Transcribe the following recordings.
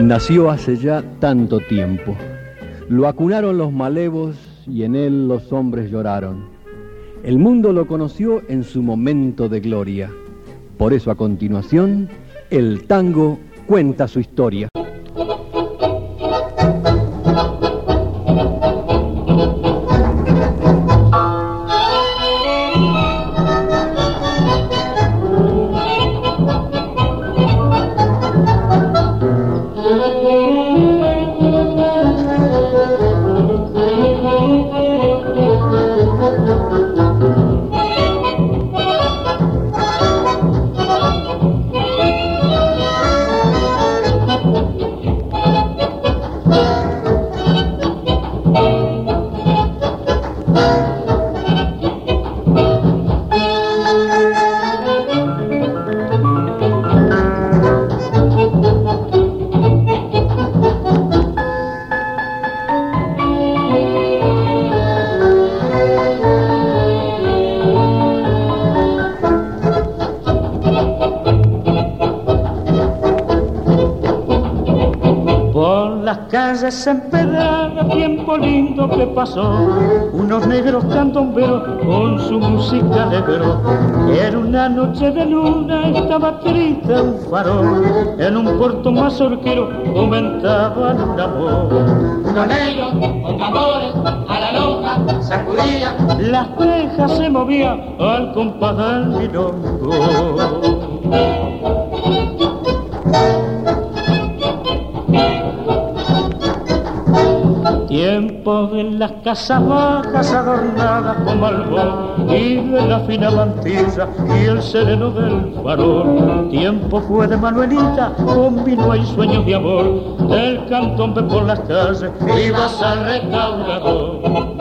Nació hace ya tanto tiempo. Lo acunaron los malevos y en él los hombres lloraron. El mundo lo conoció en su momento de gloria. Por eso a continuación, el tango cuenta su historia. Calles empedradas, tiempo lindo que pasó, unos negros candomberos con su música alegro. Era una noche de luna, estaba triste un farol, en un puerto mazorquero comentaban un amor. Unos negros con tambores a la lonja sacudían, las tejas se movían al compás del milongo. Tiempo de las casas bajas adornadas con malbón y de la fina mantilla y el sereno del farol. Tiempo fue de Manuelita con vino y sueños de amor, del candombe por las calles ibas al restaurador.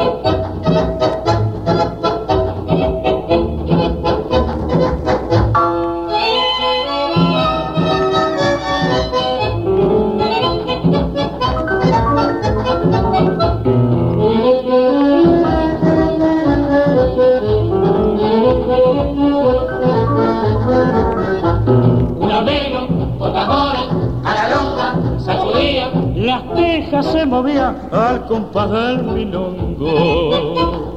Se movía al compás del milongo.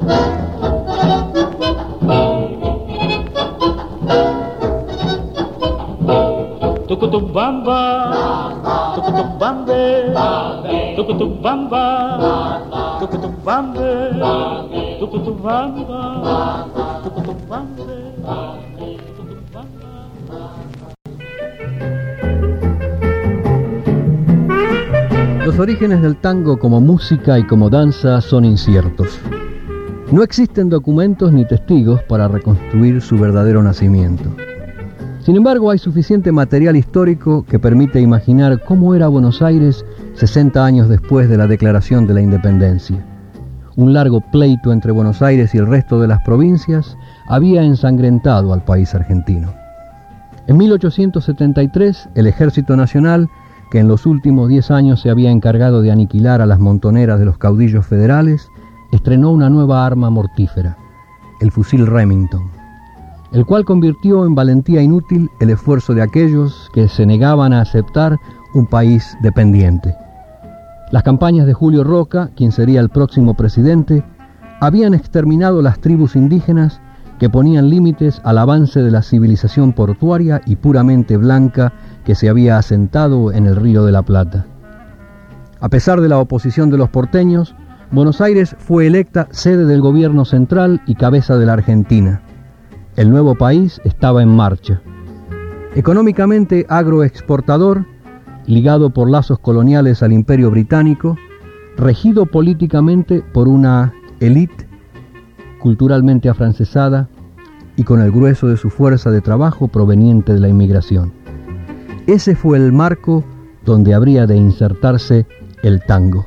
Tucutubamba, tucutubambe, tucutubamba, tucutubambe, tucutubamba, tucutubambe. Los orígenes del tango como música y como danza son inciertos. No existen documentos ni testigos para reconstruir su verdadero nacimiento. Sin embargo, hay suficiente material histórico que permite imaginar cómo era Buenos Aires 60 años después de la declaración de la independencia. Un largo pleito entre Buenos Aires y el resto de las provincias había ensangrentado al país argentino. En 1873, el Ejército Nacional, que en los últimos 10 años se había encargado de aniquilar a las montoneras de los caudillos federales, estrenó una nueva arma mortífera, el fusil Remington, el cual convirtió en valentía inútil el esfuerzo de aquellos que se negaban a aceptar un país dependiente. Las campañas de Julio Roca, quien sería el próximo presidente, habían exterminado las tribus indígenas que ponían límites al avance de la civilización portuaria y puramente blanca que se había asentado en el Río de la Plata. A pesar de la oposición de los porteños, Buenos Aires fue electa sede del gobierno central y cabeza de la Argentina. El nuevo país estaba en marcha. Económicamente agroexportador, ligado por lazos coloniales al Imperio Británico, regido políticamente por una élite culturalmente afrancesada y con el grueso de su fuerza de trabajo proveniente de la inmigración. Ese fue el marco donde habría de insertarse el tango.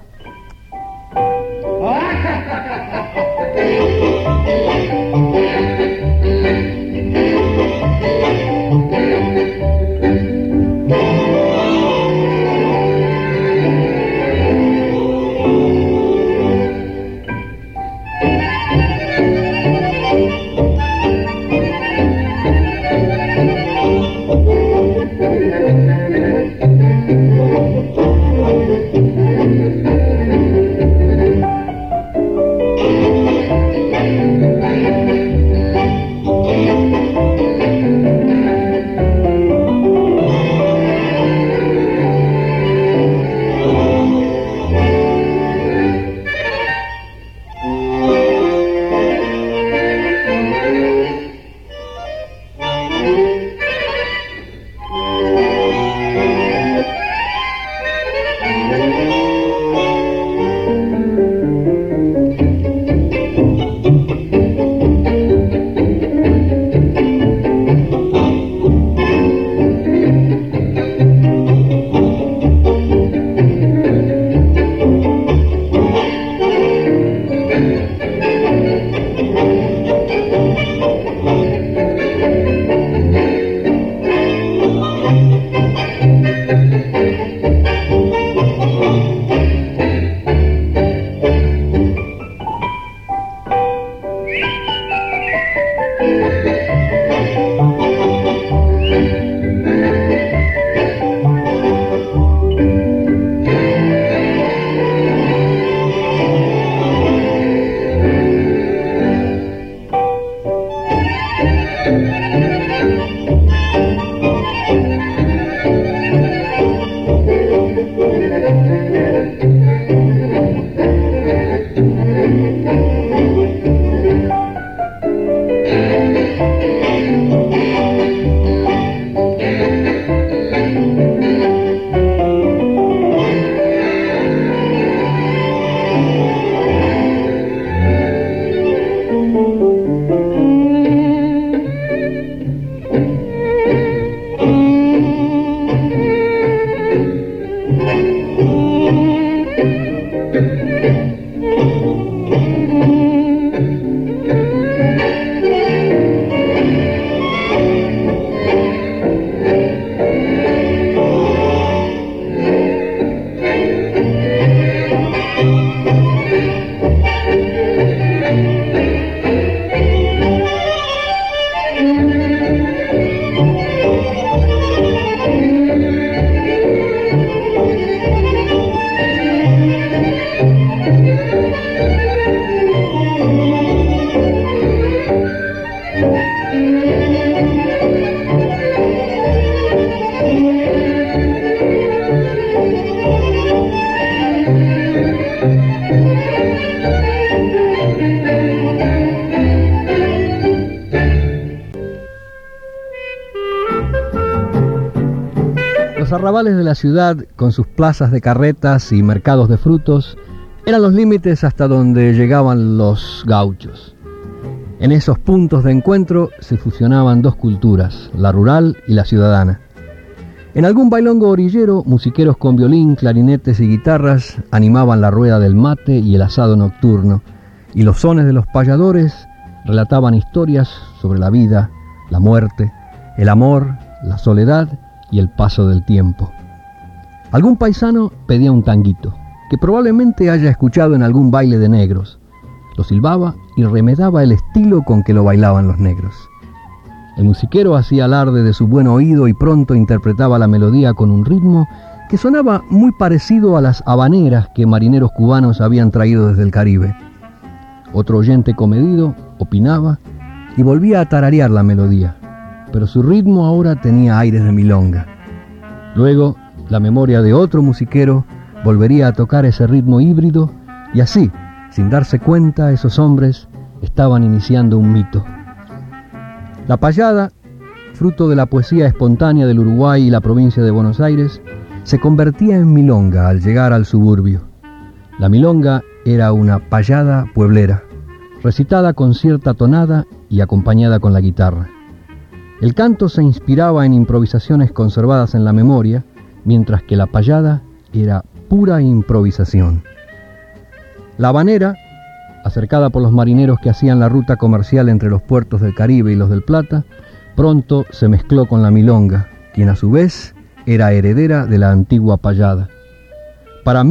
Los arrabales de la ciudad, con sus plazas de carretas y mercados de frutos, eran los límites hasta donde llegaban los gauchos. En esos puntos de encuentro se fusionaban dos culturas, la rural y la ciudadana. En algún bailongo orillero, musiqueros con violín, clarinetes y guitarras animaban la rueda del mate y el asado nocturno, y los sones de los payadores relataban historias sobre la vida, la muerte, el amor, la soledad y el paso del tiempo. Algún paisano pedía un tanguito, que probablemente haya escuchado en algún baile de negros. Lo silbaba y remedaba el estilo con que lo bailaban los negros. El musiquero hacía alarde de su buen oído y pronto interpretaba la melodía con un ritmo que sonaba muy parecido a las habaneras que marineros cubanos habían traído desde el Caribe. Otro oyente comedido opinaba y volvía a tararear la melodía, pero su ritmo ahora tenía aires de milonga. Luego, la memoria de otro musiquero volvería a tocar ese ritmo híbrido y así, sin darse cuenta, esos hombres estaban iniciando un mito. La payada, fruto de la poesía espontánea del Uruguay y la provincia de Buenos Aires, se convertía en milonga al llegar al suburbio. La milonga era una payada pueblera, recitada con cierta tonada y acompañada con la guitarra. El canto se inspiraba en improvisaciones conservadas en la memoria, mientras que la payada era pura improvisación. La habanera, acercada por los marineros que hacían la ruta comercial entre los puertos del Caribe y los del Plata, pronto se mezcló con la milonga, quien a su vez era heredera de la antigua payada. Para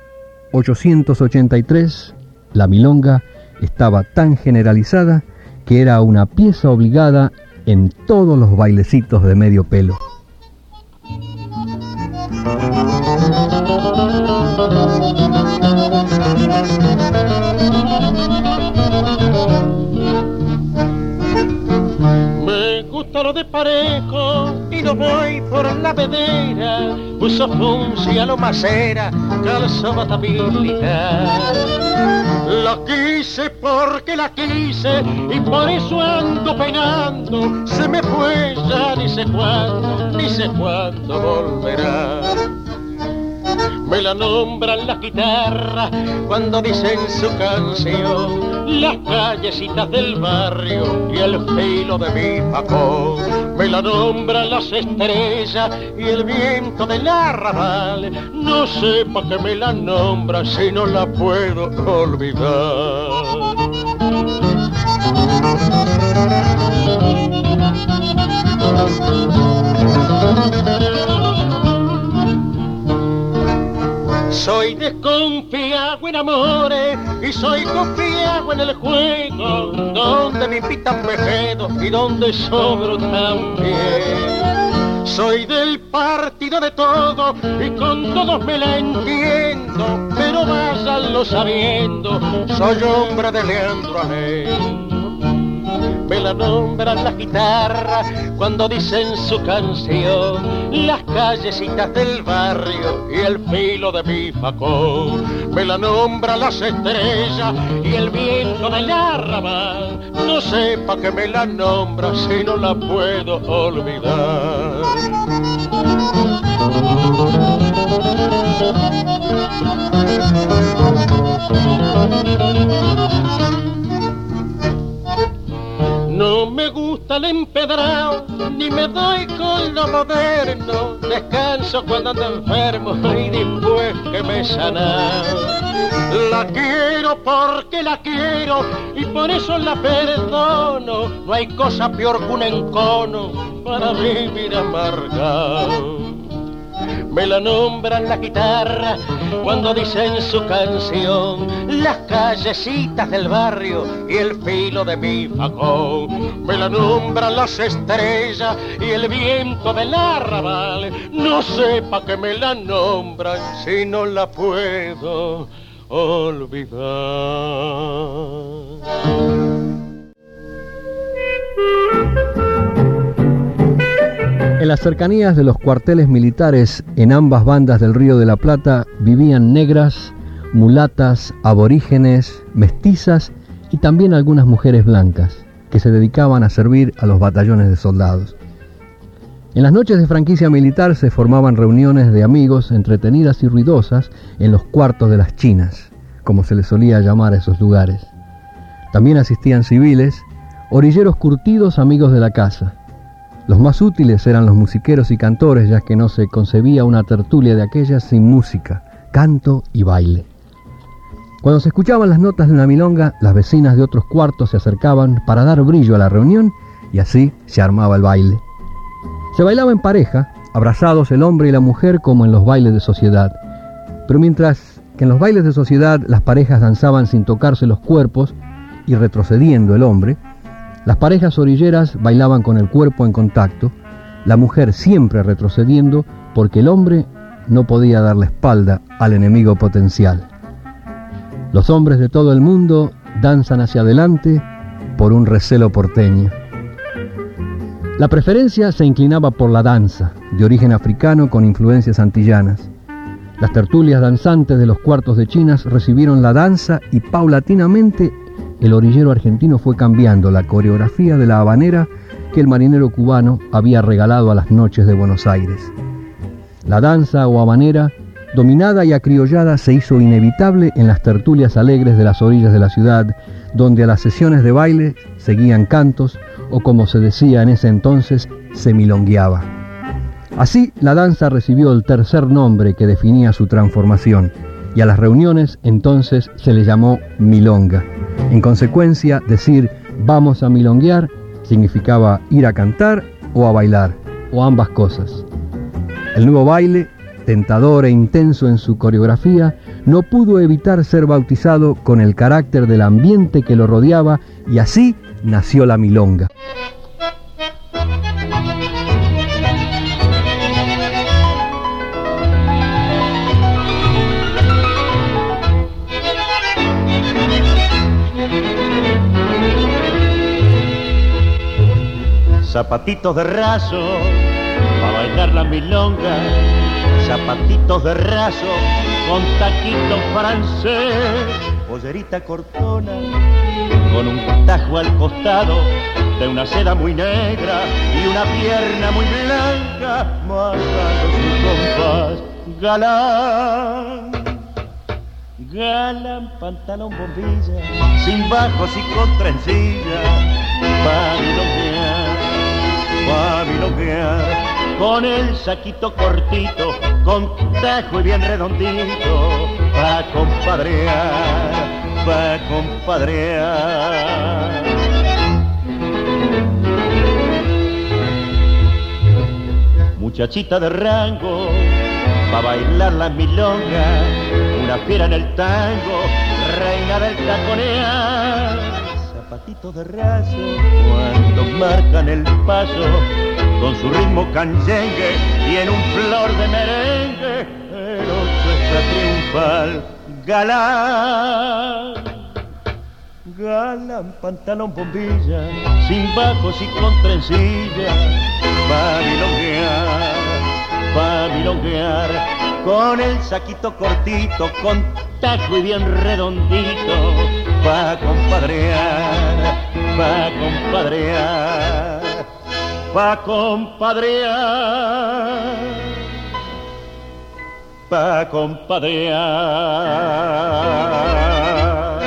1883, la milonga estaba tan generalizada que era una pieza obligada en todos los bailecitos de medio pelo. Me gusta lo de parejo y no voy por la vedera, uso funcia lo macera, calzo batabilidad. La quise porque la quise y por eso ando penando, se me fue ya ni sé cuándo volverá. Me la nombran las guitarras cuando dicen su canción, las callecitas del barrio y el filo de mi facón. Me la nombran las estrellas y el viento del arrabal, no sé pa' qué me la nombran si no la puedo olvidar. Soy desconfiado en amores y soy confiado en el juego, donde me invitan me quedo y donde sobro también. Soy del partido de todos y con todos me la entiendo, pero váyanlo sabiendo, soy hombre de Leandro Alem. Me la nombran las guitarras cuando dicen su canción, las callecitas del barrio y el filo de mi facón. Me la nombran las estrellas y el viento del arrabal, no sé pa' qué me la nombra si no la puedo olvidar. No me gusta el empedrado, ni me doy con lo moderno. Descanso cuando ando enfermo y después que me sanan. La quiero porque la quiero y por eso la perdono. No hay cosa peor que un encono para vivir amargado. Me la nombran la guitarra cuando dicen su canción, las callecitas del barrio y el filo de mi facón. Me la nombran las estrellas y el viento del arrabal, no sé pa' qué me la nombran si no la puedo olvidar. En las cercanías de los cuarteles militares en ambas bandas del Río de la Plata vivían negras, mulatas, aborígenes, mestizas y también algunas mujeres blancas que se dedicaban a servir a los batallones de soldados. En las noches de franquicia militar se formaban reuniones de amigos entretenidas y ruidosas en los cuartos de las chinas, como se les solía llamar a esos lugares. También asistían civiles, orilleros curtidos, amigos de la casa. Los más útiles eran los musiqueros y cantores, ya que no se concebía una tertulia de aquellas sin música, canto y baile. Cuando se escuchaban las notas de una milonga, las vecinas de otros cuartos se acercaban para dar brillo a la reunión y así se armaba el baile. Se bailaba en pareja, abrazados el hombre y la mujer como en los bailes de sociedad. Pero mientras que en los bailes de sociedad las parejas danzaban sin tocarse los cuerpos y retrocediendo el hombre, las parejas orilleras bailaban con el cuerpo en contacto, la mujer siempre retrocediendo porque el hombre no podía dar la espalda al enemigo potencial. Los hombres de todo el mundo danzan hacia adelante por un recelo porteño. La preferencia se inclinaba por la danza, de origen africano con influencias antillanas. Las tertulias danzantes de los cuartos de chinas recibieron la danza y paulatinamente el orillero argentino fue cambiando la coreografía de la habanera que el marinero cubano había regalado a las noches de Buenos Aires. La danza o habanera, dominada y acriollada, se hizo inevitable en las tertulias alegres de las orillas de la ciudad, donde a las sesiones de baile seguían cantos, o como se decía en ese entonces, se milongueaba. Así, la danza recibió el tercer nombre que definía su transformación, y a las reuniones entonces se le llamó milonga. En consecuencia, decir vamos a milonguear significaba ir a cantar o a bailar, o ambas cosas. El nuevo baile, tentador e intenso en su coreografía, no pudo evitar ser bautizado con el carácter del ambiente que lo rodeaba, y así nació la milonga. Zapatitos de raso, para bailar la milonga. Zapatitos de raso, con taquito francés. Pollerita cortona, con un tajo al costado, de una seda muy negra y una pierna muy blanca, marcando su compás. Galán, galán, pantalón bombilla, sin bajos y con trencilla, pa' milonguear, con el saquito cortito, con tajo y bien redondito, pa' compadrear, pa' compadrear. Muchachita de rango, pa' bailar la milonga, una fiera en el tango, reina del taconear. Zapatitos de raso, cuando marcan el paso, con su ritmo canyengue y en un flor de merengue, el orquesta triunfal. Galán, galán, pantalón bombilla, sin bajos y con trencilla, pa' milonguear, con el saquito cortito, con tajo y bien redondito, pa' compadrear, pa' compadrear, pa' compadrear, pa' compadrear.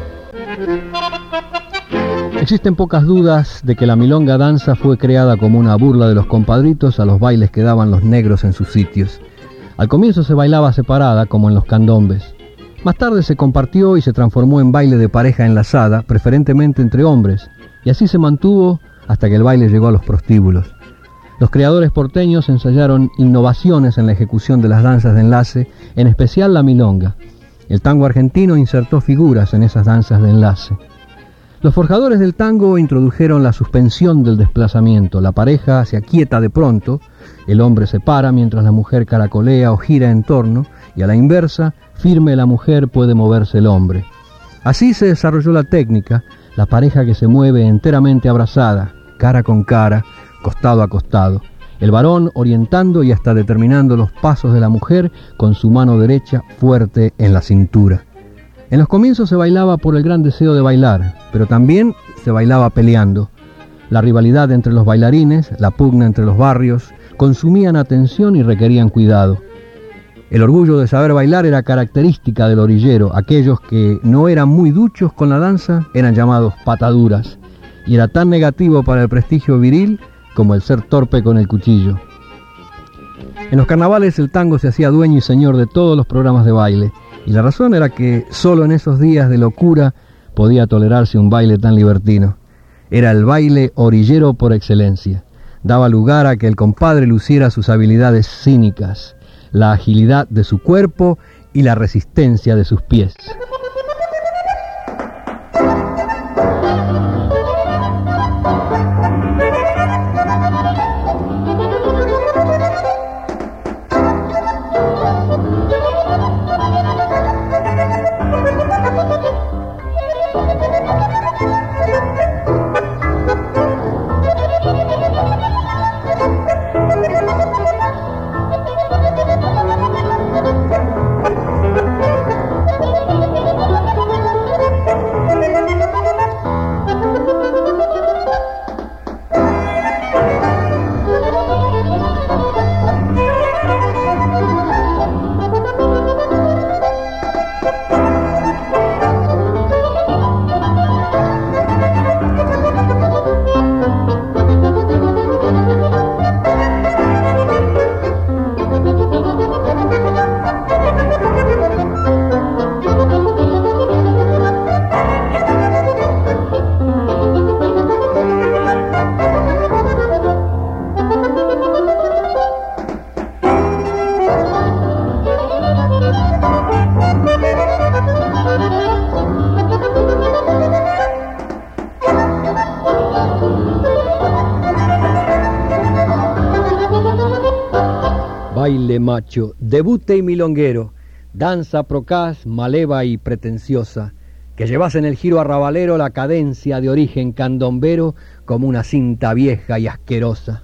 Existen pocas dudas de que la milonga danza fue creada como una burla de los compadritos a los bailes que daban los negros en sus sitios. Al comienzo se bailaba separada, como en los candombes. Más tarde se compartió y se transformó en baile de pareja enlazada, preferentemente entre hombres, y así se mantuvo hasta que el baile llegó a los prostíbulos. Los creadores porteños ensayaron innovaciones en la ejecución de las danzas de enlace, en especial la milonga. El tango argentino insertó figuras en esas danzas de enlace. Los forjadores del tango introdujeron la suspensión del desplazamiento. La pareja se aquieta de pronto, el hombre se para mientras la mujer caracolea o gira en torno, y a la inversa, firme la mujer puede moverse el hombre. Así se desarrolló la técnica, la pareja que se mueve enteramente abrazada, cara con cara, costado a costado. El varón orientando y hasta determinando los pasos de la mujer con su mano derecha fuerte en la cintura. En los comienzos se bailaba por el gran deseo de bailar, pero también se bailaba peleando. La rivalidad entre los bailarines, la pugna entre los barrios, consumían atención y requerían cuidado. El orgullo de saber bailar era característica del orillero. Aquellos que no eran muy duchos con la danza eran llamados pataduras, y era tan negativo para el prestigio viril como el ser torpe con el cuchillo. En los carnavales el tango se hacía dueño y señor de todos los programas de baile, y la razón era que solo en esos días de locura podía tolerarse un baile tan libertino. Era el baile orillero por excelencia. Daba lugar a que el compadre luciera sus habilidades cínicas, la agilidad de su cuerpo y la resistencia de sus pies. Baile macho, debute y milonguero, danza procaz, maleva y pretenciosa, que llevas en el giro arrabalero la cadencia de origen candombero como una cinta vieja y asquerosa.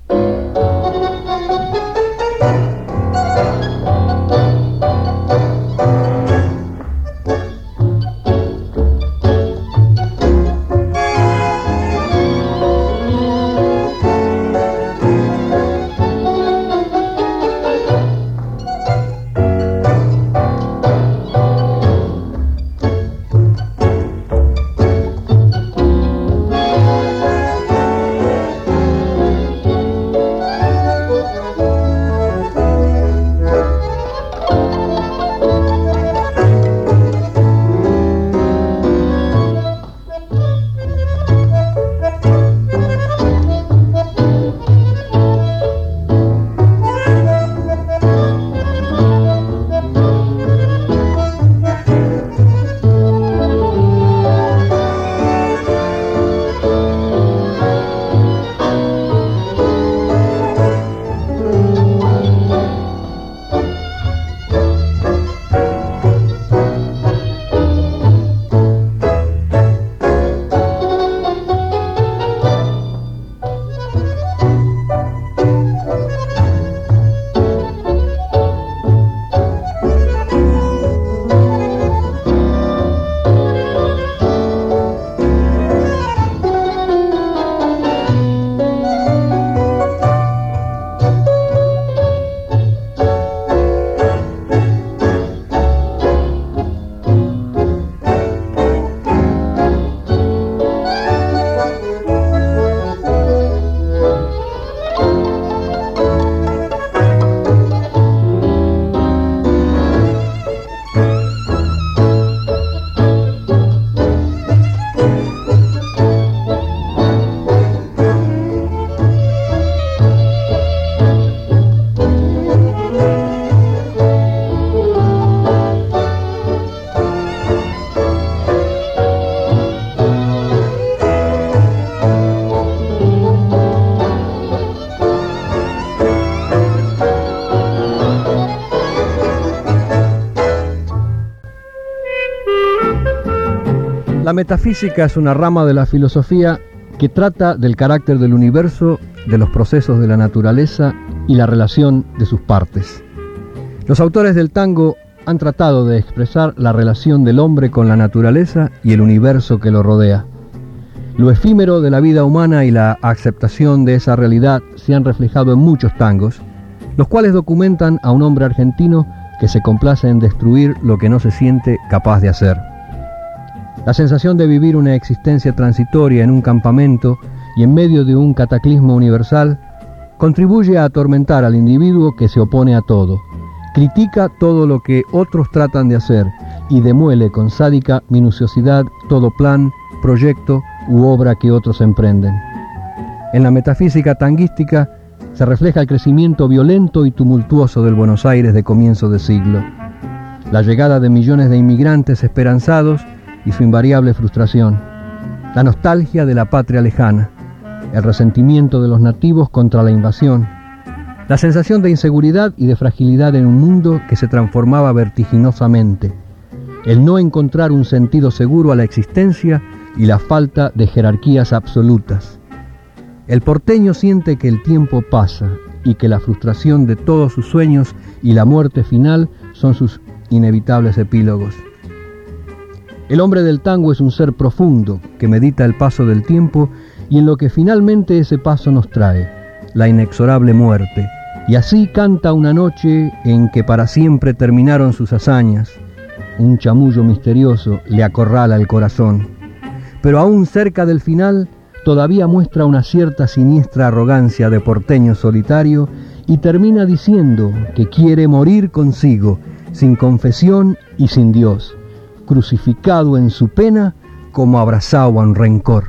La metafísica es una rama de la filosofía que trata del carácter del universo, de los procesos de la naturaleza y la relación de sus partes. Los autores del tango han tratado de expresar la relación del hombre con la naturaleza y el universo que lo rodea. Lo efímero de la vida humana y la aceptación de esa realidad se han reflejado en muchos tangos, los cuales documentan a un hombre argentino que se complace en destruir lo que no se siente capaz de hacer. La sensación de vivir una existencia transitoria en un campamento y en medio de un cataclismo universal contribuye a atormentar al individuo que se opone a todo, critica todo lo que otros tratan de hacer y demuele con sádica minuciosidad todo plan, proyecto u obra que otros emprenden. En la metafísica tanguística se refleja el crecimiento violento y tumultuoso del Buenos Aires de comienzo de siglo, la llegada de millones de inmigrantes esperanzados y su invariable frustración, la nostalgia de la patria lejana, el resentimiento de los nativos contra la invasión, la sensación de inseguridad y de fragilidad en un mundo que se transformaba vertiginosamente, el no encontrar un sentido seguro a la existencia y la falta de jerarquías absolutas. El porteño siente que el tiempo pasa y que la frustración de todos sus sueños y la muerte final son sus inevitables epílogos. El hombre del tango es un ser profundo que medita el paso del tiempo y en lo que finalmente ese paso nos trae, la inexorable muerte, y así canta una noche en que para siempre terminaron sus hazañas. Un chamullo misterioso le acorrala el corazón, pero aún cerca del final todavía muestra una cierta siniestra arrogancia de porteño solitario y termina diciendo que quiere morir consigo, sin confesión y sin Dios, crucificado en su pena como abrazado a un rencor.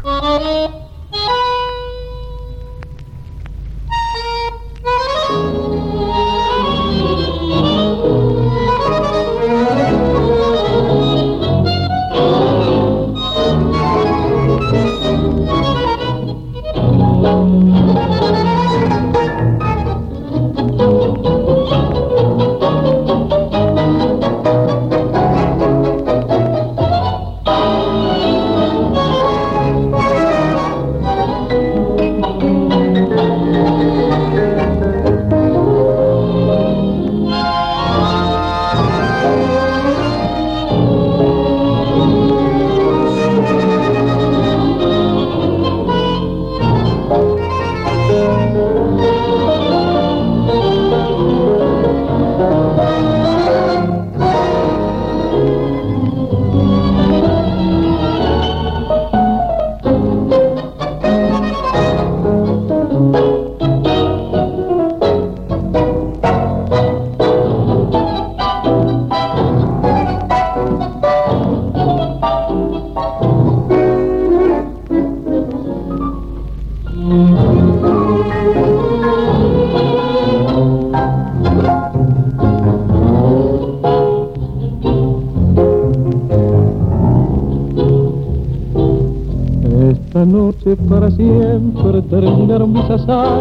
Para siempre terminaron mis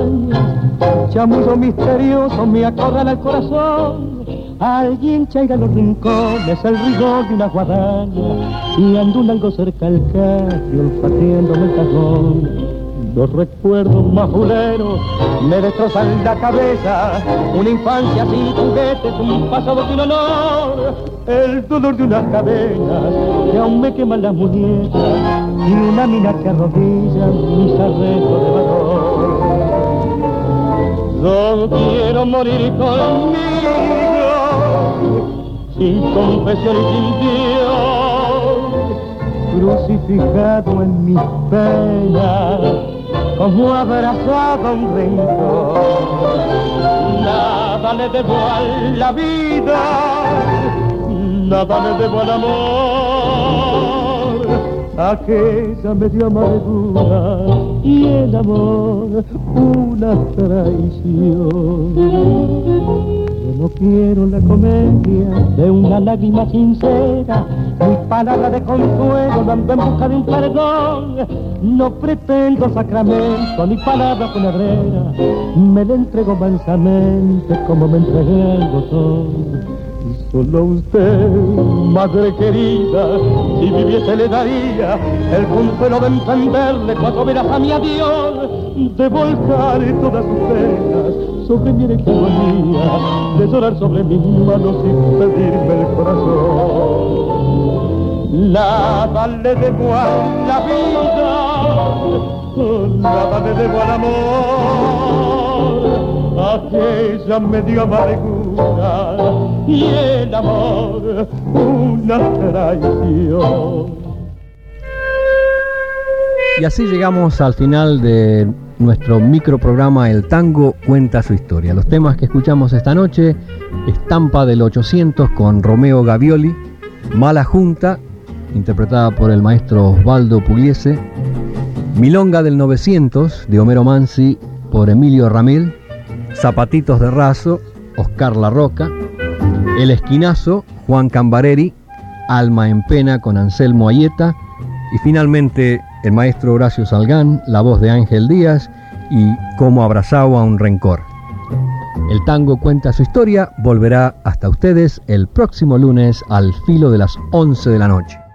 hazañas, chamullo misterioso me acorrala el corazón. Alguien chaira los rincones, el rigor de una guadaña, y ando algo cerca al carro, olfateándome el cajón. Los recuerdos más fuleros me destrozan la cabeza, una infancia sin juguetes, un pasado sin honor, el dolor de unas cadenas que aún me queman las muñecas y una mina que arrodilla mis arreglos de valor. Yo quiero morir conmigo, sin confesión y sin Dios, crucificado en mis penas, como abrazado a un rencor. Nada le debo a la vida, nada le debo al amor, aquella media amargura y el amor una traición. Yo no quiero la comedia de una lágrima sincera, mi palabra de consuelo dando en busca de un perdón. No pretendo sacramento ni palabra funebrera, me la entrego mansamente como me entregué al botón. Solo usted, madre querida, si viviese le daría el consuelo de entenderle 4 veras a mi adiós, de volcar todas sus penas sobre mi alegría, de llorar sobre mis manos y pedirme el corazón. Nada le debo a la vida, nada le debo al amor. Aquella me dio amargura y el amor una traición. Y así llegamos al final de nuestro microprograma El Tango Cuenta Su Historia. Los temas que escuchamos esta noche: Estampa del 800 con Romeo Gavioli, Mala Junta, interpretada por el maestro Osvaldo Pugliese, Milonga del 900 de Homero Mansi por Emilio Ramil, Zapatitos de Raso, Oscar La Roca, El Esquinazo, Juan Cambareri, Alma en Pena con Anselmo Ayeta, y finalmente el maestro Horacio Salgán, la voz de Ángel Díaz y Como abrazado a un rencor. El Tango Cuenta Su Historia volverá hasta ustedes el próximo lunes al filo de las 11 de la noche.